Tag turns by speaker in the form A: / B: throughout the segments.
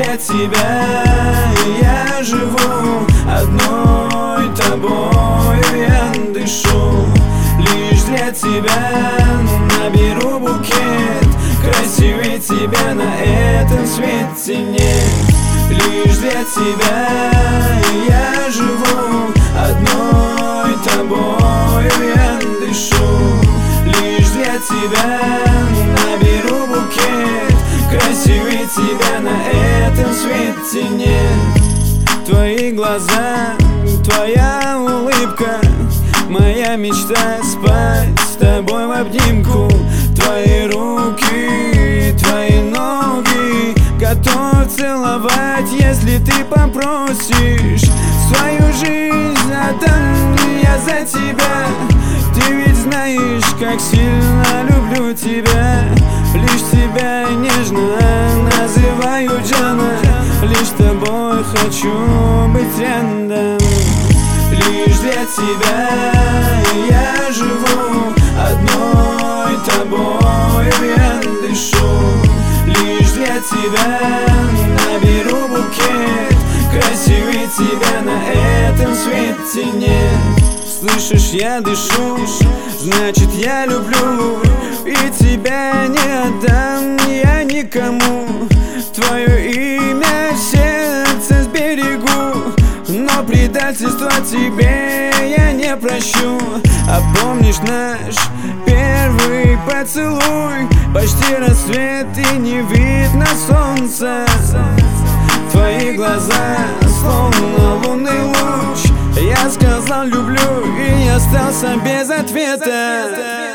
A: для тебя я живу, одной тобою я дышу. Лишь для тебя наберу букет, красивее тебя на этом свете нет. Лишь для тебя я живу, одной тобою я дышу. Лишь для тебя наберу букет, красивее тебя на этом свете нет. Твои глаза, твоя улыбка, моя мечта спать с тобой в обнимку. Твои руки, твои ноги, готов целовать, если ты попросишь. Свою жизнь отдам я за тебя. Ты ведь знаешь, как сильно люблю тебя. Лишь тебя нежно называю Джана. Лишь с тобой хочу быть рядом. Лишь для тебя я живу, одной тобою я дышу. Лишь для тебя наберу букет, красивее тебя на этом свете нет. Слышишь, я дышу, значит я люблю, и тебя не отдам я никому. Твое имя в сердце сберегу, но предательство тебе я не прощу. А помнишь наш первый поцелуй? Почти рассвет и не видно солнца. Твои глаза словно лунный луч. Я сказал люблю и остался без ответа.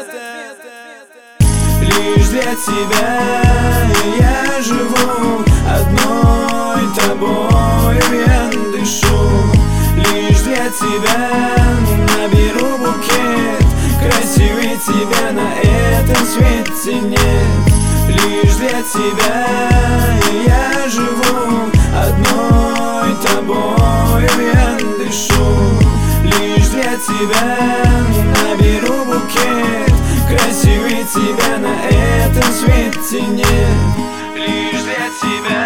A: Лишь для тебя я живу, одной тобою я дышу. Лишь для тебя наберу букет, красивее тебя на этом свете нет. Лишь для тебя я живу, одной тобою я дышу. Лишь для тебя наберу букет, красивее тебя на этом свете нет. Лишь для тебя